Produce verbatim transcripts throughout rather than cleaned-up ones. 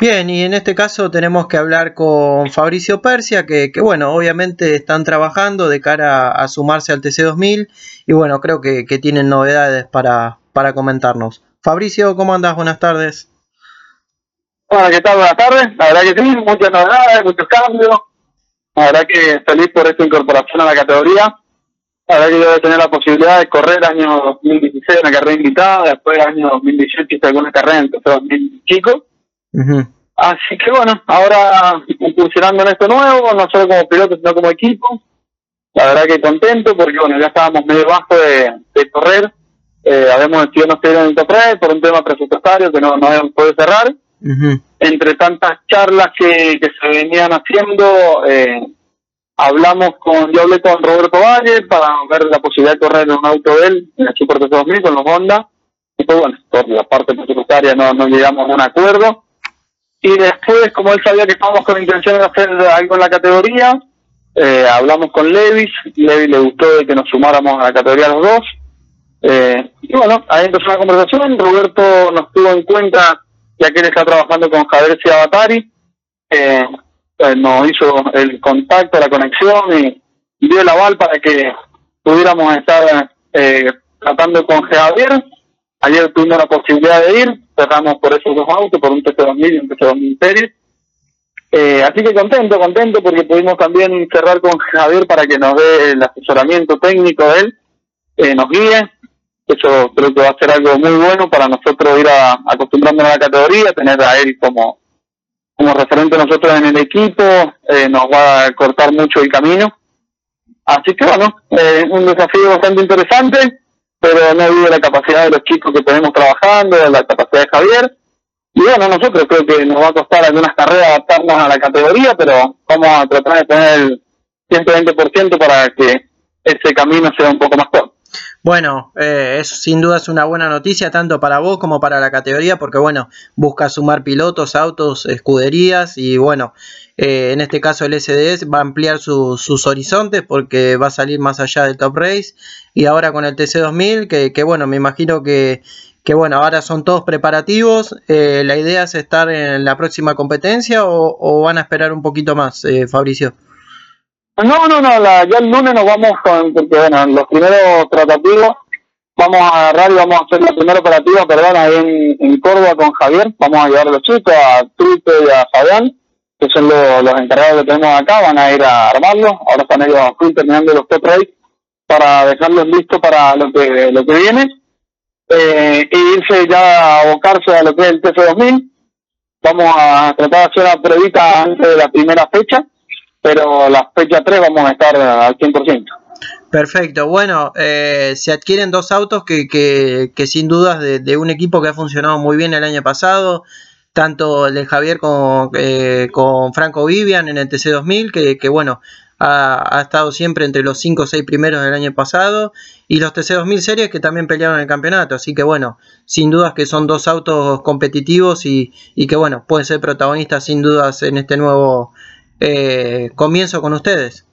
Bien, y en este caso tenemos que hablar con Fabricio Persia, que, que bueno, obviamente están trabajando de cara a, a sumarse al T C dos mil, y bueno, creo que, que tienen novedades para, para comentarnos. Fabricio, ¿cómo andás? Buenas tardes. Bueno, ¿qué tal? Buenas tardes. La verdad que sí, muchas novedades, muchos cambios. La verdad que feliz por esta incorporación a la categoría. La verdad que yo voy a tener la posibilidad de correr año dos mil dieciséis una carrera invitada, después año dos mil dieciocho hice alguna carrera en el dos mil chico. Uh-huh. Así que bueno, ahora incursionando en esto nuevo, no solo como piloto, sino como equipo. La verdad que contento porque bueno, ya estábamos medio bajo de, de correr. Eh, habíamos decidido no seguir en el top tres por un tema presupuestario que no, no habíamos podido cerrar. Uh-huh. Entre tantas charlas que, que se venían haciendo, eh, hablamos con, yo hablé con Roberto Valle para ver la posibilidad de correr en un auto de él, en el Super T C dos mil con los Honda, y pues bueno, por la parte presupuestaria no, no llegamos a un acuerdo, y después, como él sabía que estábamos con intención de hacer algo en la categoría, eh, hablamos con Levis, Levis le gustó de que nos sumáramos a la categoría los dos, eh, y bueno, ahí empezó una conversación, Roberto nos tuvo en cuenta, ya que él está trabajando con Javier Ciabatari, eh, eh, nos hizo el contacto, la conexión y dio el aval para que pudiéramos estar eh, tratando con Javier. Ayer tuvimos la posibilidad de ir, cerramos por esos dos autos, por un T C dos mil y un T C dos mil Series. Eh, así que contento, contento porque pudimos también cerrar con Javier para que nos dé el asesoramiento técnico de él, eh, nos guíe. Eso creo que va a ser algo muy bueno para nosotros ir a, acostumbrándonos a la categoría, tener a él como, como referente a nosotros en el equipo, eh, nos va a cortar mucho el camino. Así que bueno, eh, un desafío bastante interesante, pero no olvido la capacidad de los chicos que tenemos trabajando, la capacidad de Javier. Y bueno, nosotros creo que nos va a costar algunas carreras adaptarnos a la categoría, pero vamos a tratar de tener el ciento veinte por ciento para que ese camino sea un poco más corto. Bueno, eh, eso sin duda es una buena noticia tanto para vos como para la categoría porque bueno, busca sumar pilotos, autos, escuderías y bueno, eh, en este caso el S D S va a ampliar su, sus horizontes porque va a salir más allá del Top Race y ahora con el T C dos mil que, que bueno, me imagino que, que bueno, ahora son todos preparativos, eh, la idea es estar en la próxima competencia o, o van a esperar un poquito más, eh, Fabricio. No, no, no, la, ya el lunes nos vamos con, porque bueno, los primeros tratativos vamos a agarrar y vamos a hacer la primera operativa, perdón, ahí en, en Córdoba con Javier, vamos a llevar a los chicos, a Trupe y a Fabián, que son los, los encargados que tenemos acá, van a ir a armarlos, ahora están ellos full terminando los top race para dejarlos listos para lo que lo que viene, eh, y irse ya a abocarse a lo que es el T C dos mil, vamos a tratar de hacer una pruebita antes de la primera fecha, pero la fecha tres vamos a estar al cien por ciento. Perfecto, bueno, eh, se adquieren dos autos que, que, que sin dudas de, de un equipo que ha funcionado muy bien el año pasado, tanto el de Javier con, eh, con Franco Vivian en el T C dos mil, que, que bueno, ha, ha estado siempre entre los cinco o seis primeros del año pasado, y los T C dos mil series que también pelearon el campeonato, así que bueno, sin dudas que son dos autos competitivos y, y que bueno, pueden ser protagonistas sin dudas en este nuevo eh, comienzo con ustedes.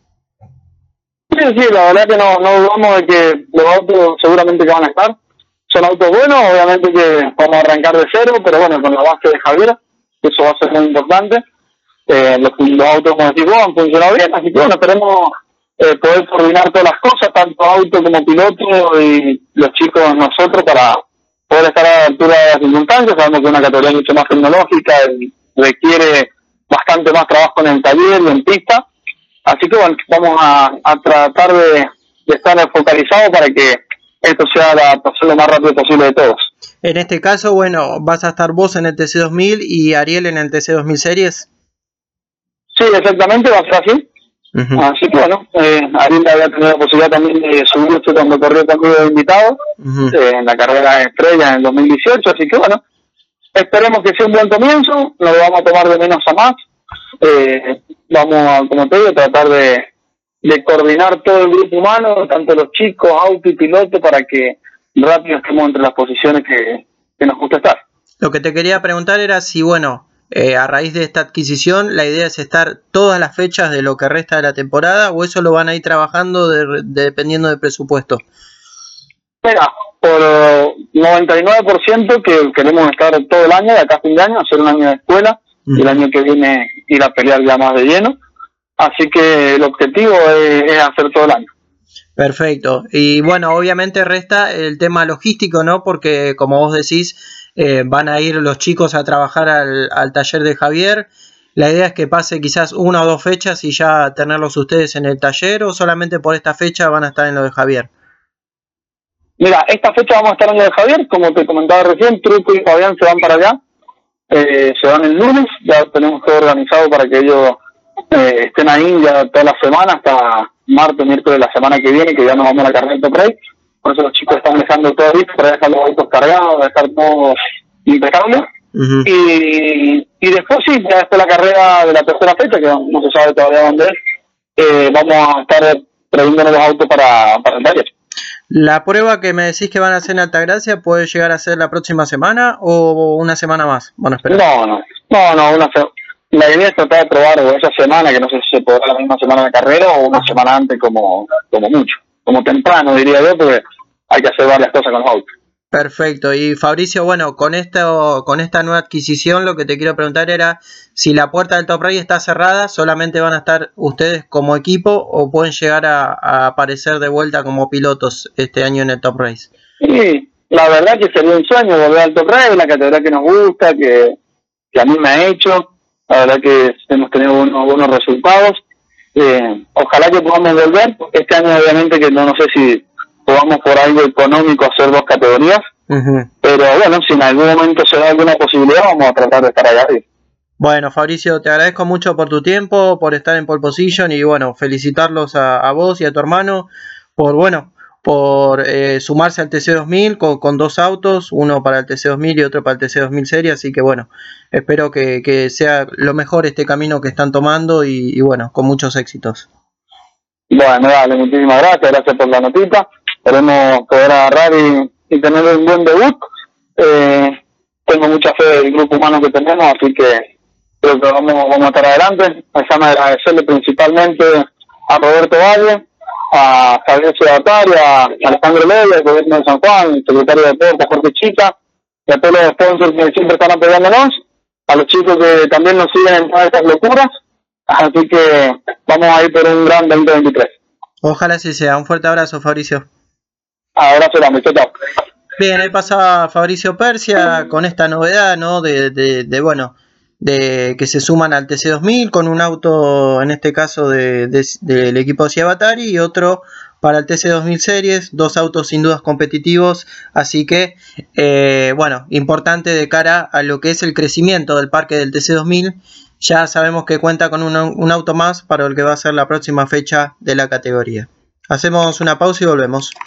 Sí, sí, la verdad que no, no dudamos de que los autos seguramente que van a estar. Son autos buenos, obviamente que vamos a arrancar de cero, pero bueno, con la base de Javier, eso va a ser muy importante. Eh, los, los autos, como decís vos, han funcionado bien, así que bueno, esperemos eh, poder coordinar todas las cosas, tanto auto como piloto y los chicos nosotros para poder estar a la altura de las circunstancias. Sabemos que es una categoría mucho más tecnológica y requiere bastante más trabajo en el taller y en pista. Así que bueno, vamos a, a tratar de, de estar focalizados para que esto sea la adaptación lo más rápido posible de todos. En este caso, bueno, vas a estar vos en el T C dos mil y Ariel en el T C dos mil Series. Sí, exactamente, va a ser así. Uh-huh. Así que bueno, eh, Ariel había tenido la posibilidad también de subirse cuando corrió conmigo de invitado, uh-huh. eh, en la carrera de estrella en el dos mil dieciocho, así que bueno, esperemos que sea un buen comienzo, no lo vamos a tomar de menos a más. Eh, vamos a, como te digo, tratar de, de coordinar todo el grupo humano, tanto los chicos, auto y piloto, para que rápido estemos entre las posiciones que, que nos gusta estar. Lo que te quería preguntar era si, bueno, eh, a raíz de esta adquisición, la idea es estar todas las fechas de lo que resta de la temporada, o eso lo van a ir trabajando de, de, dependiendo del presupuesto. Mira, por noventa y nueve por ciento que queremos estar todo el año, de acá a fin de año, hacer un año de escuela, mm. y el año que viene ir a pelear ya más de lleno. Así que el objetivo es, es hacer todo el año. Perfecto. Y bueno, obviamente resta el tema logístico, ¿no? Porque como vos decís, eh, van a ir los chicos a trabajar al, al taller de Javier. La idea es que pase quizás una o dos fechas y ya tenerlos ustedes en el taller, o solamente por esta fecha van a estar en lo de Javier. Mira, esta fecha vamos a estar en lo de Javier, como te comentaba recién, Truco y Fabián se van para allá, eh, se van el lunes, ya tenemos todo organizado para que ellos eh, estén ahí ya toda la semana, hasta martes, miércoles de la semana que viene, que ya nos vamos a la carrera de Top Race. Por eso los chicos están dejando todo listo para dejar los autos cargados, dejar todo impecable. Uh-huh. y, y después sí, ya después la carrera de la tercera fecha, que no se sabe todavía dónde es, eh, vamos a estar trayéndonos los autos para, para el taller. ¿La prueba que me decís que van a hacer en Altagracia puede llegar a ser la próxima semana o una semana más? Bueno, espera. No, no, no, no, una se- la idea es tratar de probar esa semana, que no sé si se podrá la misma semana de carrera o una semana antes como, como mucho, como temprano diría yo, porque hay que hacer varias cosas con los autos. Perfecto. Y Fabricio, bueno, con esto, con esta nueva adquisición, lo que te quiero preguntar era si la puerta del Top Race está cerrada, solamente van a estar ustedes como equipo o pueden llegar a, a aparecer de vuelta como pilotos este año en el Top Race. Sí, la verdad que sería un sueño volver al Top Race, la categoría que nos gusta, que, que a mí me ha hecho, la verdad que hemos tenido buenos, buenos resultados. Eh, ojalá que podamos volver, este año obviamente que no, no sé si podamos por algo económico hacer dos categorías, uh-huh. pero bueno, si en algún momento se da alguna posibilidad, vamos a tratar de estar allá arriba. Bueno, Fabricio, te agradezco mucho por tu tiempo, por estar en pole position y bueno, felicitarlos a, a vos y a tu hermano por, bueno, por eh, sumarse al T C dos mil con, con dos autos, uno para el T C dos mil y otro para el T C dos mil serie, así que bueno, espero que, que sea lo mejor este camino que están tomando y, y bueno, con muchos éxitos. Bueno, dale, muchísimas gracias, gracias por la notita. Esperemos poder agarrar y, y tener un buen debut. Eh, tengo mucha fe del grupo humano que tenemos, así que creo que vamos, vamos a estar adelante. Déjame agradecerle principalmente a Roberto Valle, a Javier Ciudatari, a Alejandro Levy, el gobierno de San Juan, el secretario de Deportes, Jorge Chica, y a todos los sponsors que siempre están apoyándonos, a los chicos que también nos siguen en todas estas locuras. Así que vamos a ir por un gran veinte veintitrés. Ojalá así sea. Un fuerte abrazo, Fabricio. Abrazo grande, chao. Bien, ahí pasaba Fabricio Persia con esta novedad, ¿no? De, de, de bueno, de que se suman al T C dos mil con un auto, en este caso de, de, del equipo Ciabatari, y otro para el T C dos mil Series, dos autos sin dudas competitivos, así que, eh, bueno, importante de cara a lo que es el crecimiento del parque del T C dos mil. Ya sabemos que cuenta con un, un auto más para el que va a ser la próxima fecha de la categoría. Hacemos una pausa y volvemos.